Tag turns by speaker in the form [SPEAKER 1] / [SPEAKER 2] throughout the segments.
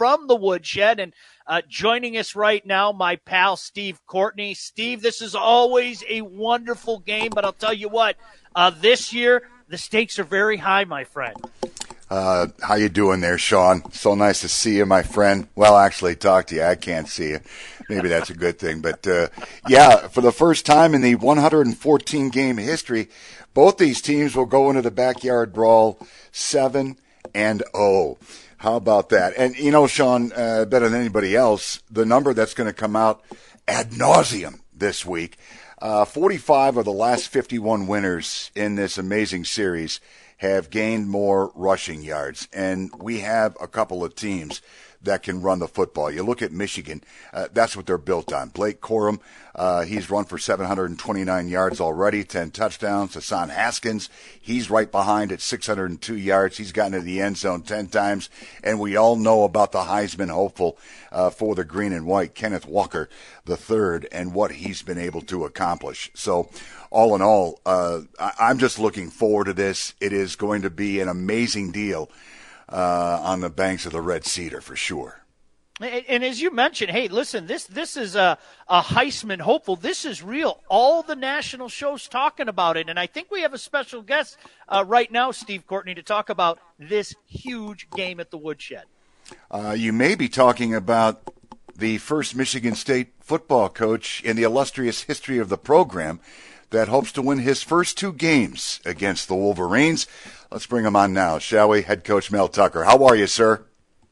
[SPEAKER 1] from the Woodshed. And joining us right now, my pal Steve Courtney. Steve, this is always a wonderful game, but I'll tell you what, this year the stakes are very high, my friend.
[SPEAKER 2] How you doing there, Sean? So nice to see you, my friend. Well, actually, talk to you. I can't see you. Maybe that's a good thing. But, yeah, for the first time in the 114-game history, both these teams will go into the backyard brawl 7-0. How about that? And, you know, Sean, better than anybody else, the number that's going to come out ad nauseum this week, 45 of the last 51 winners in this amazing series have gained more rushing yards, and we have a couple of teams that can run the football. You look at Michigan, that's what they're built on. Blake Corum, he's run for 729 yards already, 10 touchdowns. Hassan Haskins, he's right behind at 602 yards. He's gotten to the end zone 10 times, and we all know about the Heisman hopeful for the green and white, Kenneth Walker III, and what he's been able to accomplish. So all in all, I'm just looking forward to this. It is going to be an amazing deal on the banks of the Red Cedar for sure.
[SPEAKER 1] And as you mentioned, hey, listen, this is a Heisman hopeful. This is real. All the national shows talking about it. And I think we have a special guest right now, Steve Courtney, to talk about this huge game at the Woodshed.
[SPEAKER 2] You may be talking about the first Michigan State football coach in the illustrious history of the program that hopes to win his first 2 games against the Wolverines. Let's bring him on now, shall we? Head coach Mel Tucker. How are you, sir?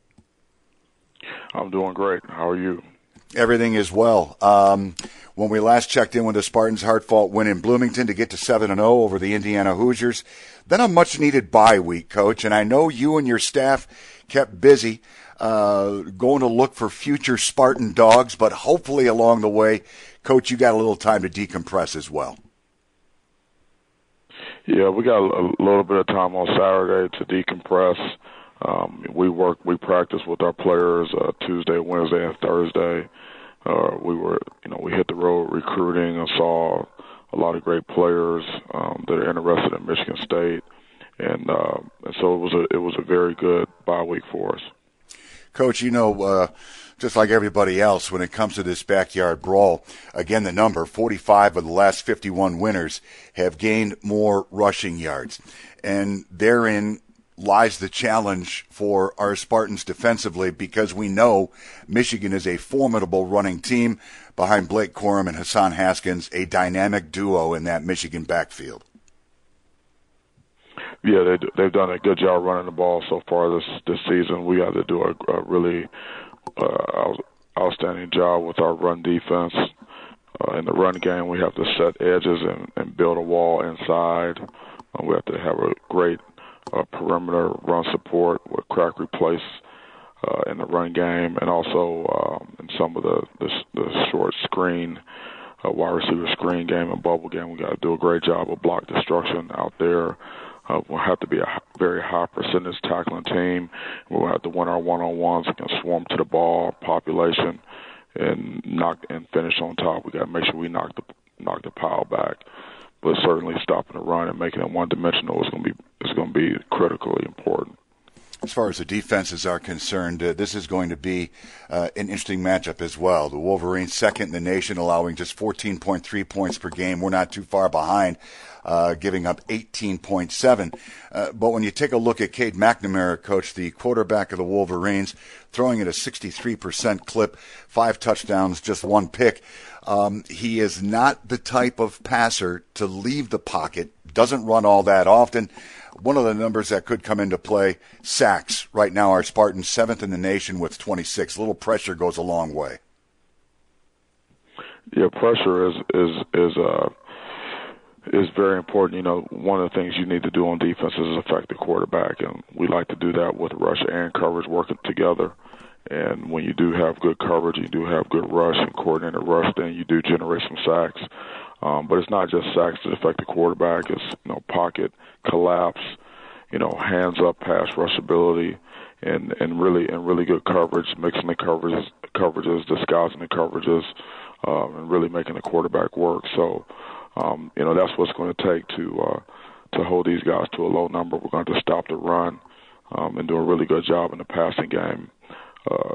[SPEAKER 3] I'm doing great. How are you?
[SPEAKER 2] Everything is well. When we last checked in with the Spartans, hard-fought win in Bloomington to get to 7-0 over the Indiana Hoosiers. Then a much-needed bye week, Coach, and I know you and your staff kept busy going to look for future Spartan dogs, but hopefully along the way, Coach, you got a little time to decompress as well.
[SPEAKER 3] Yeah, we got a little bit of time on Saturday to decompress. We practiced with our players Tuesday, Wednesday, and Thursday. We hit the road recruiting and saw a lot of great players that are interested in Michigan State, and so it was a very good bye week for us.
[SPEAKER 2] Coach, just like everybody else, when it comes to this backyard brawl, again, the number, 45 of the last 51 winners have gained more rushing yards. And therein lies the challenge for our Spartans defensively, because we know Michigan is a formidable running team behind Blake Corum and Hassan Haskins, a dynamic duo in that Michigan backfield.
[SPEAKER 3] Yeah, they've done a good job running the ball so far this season. We got to do a really outstanding job with our run defense. In the run game, we have to set edges and build a wall inside. We have to have a great perimeter run support with crack replace in the run game, and also in some of the short screen, wide receiver screen game and bubble game. We got to do a great job of block destruction out there. We'll have to be a very high percentage tackling team. We'll have to win our one-on-ones and swarm to the ball population and finish on top. We got to make sure we knock the pile back. But certainly stopping the run and making it one-dimensional is going to be critically important.
[SPEAKER 2] As far as the defenses are concerned, this is going to be an interesting matchup as well. The Wolverines, second in the nation, allowing just 14.3 points per game. We're not too far behind, giving up 18.7. But when you take a look at Cade McNamara, Coach, the quarterback of the Wolverines, throwing at a 63% clip, 5 touchdowns, just 1 pick. He is not the type of passer to leave the pocket, doesn't run all that often. One of the numbers that could come into play, sacks. Right now, our Spartans 7th in the nation with 26. A little pressure goes a long way.
[SPEAKER 3] Yeah, pressure is very important. You know, one of the things you need to do on defense is affect the quarterback, and we like to do that with rush and coverage working together. And when you do have good coverage, you do have good rush and coordinated rush, then you do generate some sacks. But it's not just sacks that affect the quarterback. It's pocket collapse, hands up pass rush ability, and really good coverage, mixing the coverages, disguising the coverages, and really making the quarterback work. So, that's what's going to take to hold these guys to a low number. We're going to stop the run and do a really good job in the passing game.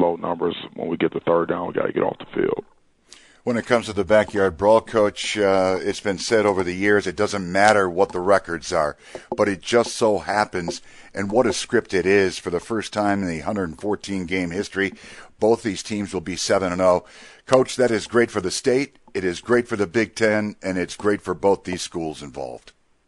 [SPEAKER 3] low numbers. When we get the third down, we got to get off the field.
[SPEAKER 2] When it comes to the backyard brawl, Coach, it's been said over the years, it doesn't matter what the records are, but it just so happens, and what a script it is, for the first time in the 114-game history, both these teams will be 7-0. Coach, that is great for the state, it is great for the Big Ten, and it's great for both these schools involved.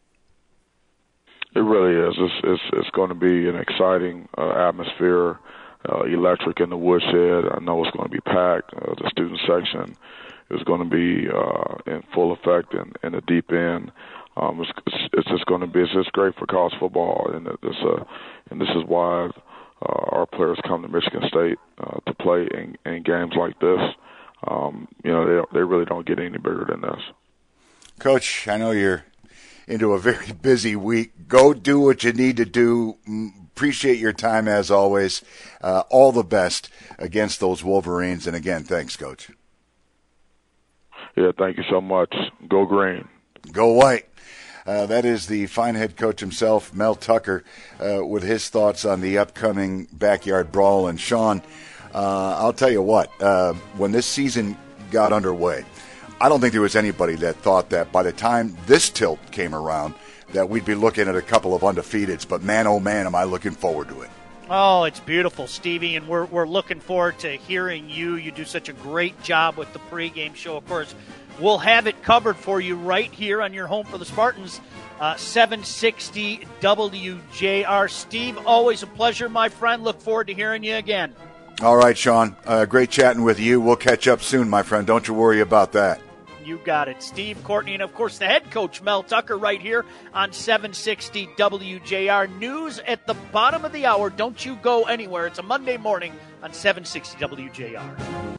[SPEAKER 3] It really is. It's going to be an exciting atmosphere, electric in the woodshed. I know it's going to be packed. The student section is going to be in full effect in the deep end. It's just going to be. It's just great for college football, and this is why our players come to Michigan State to play in games like this. They really don't get any bigger than this.
[SPEAKER 2] Coach, I know you're into a very busy week. Go do what you need to do. Appreciate your time as always. All the best against those Wolverines. And again, thanks, Coach.
[SPEAKER 3] Yeah, thank you so much. Go green.
[SPEAKER 2] Go white. That is the fine head coach himself, Mel Tucker, with his thoughts on the upcoming backyard brawl. And Sean, I'll tell you what, when this season got underway, I don't think there was anybody that thought that by the time this tilt came around that we'd be looking at a couple of undefeateds. But man, oh man, am I looking forward to it.
[SPEAKER 1] Oh, it's beautiful, Stevie, and we're looking forward to hearing you. You do such a great job with the pregame show. Of course, we'll have it covered for you right here on your home for the Spartans, 760 WJR. Steve, always a pleasure, my friend. Look forward to hearing you again. All
[SPEAKER 2] right, Sean. Great chatting with you. We'll catch up soon, my friend. Don't you worry about that.
[SPEAKER 1] You got it. Steve Courtney, and, of course, the head coach, Mel Tucker, right here on 760 WJR. News at the bottom of the hour. Don't you go anywhere. It's a Monday morning on 760 WJR.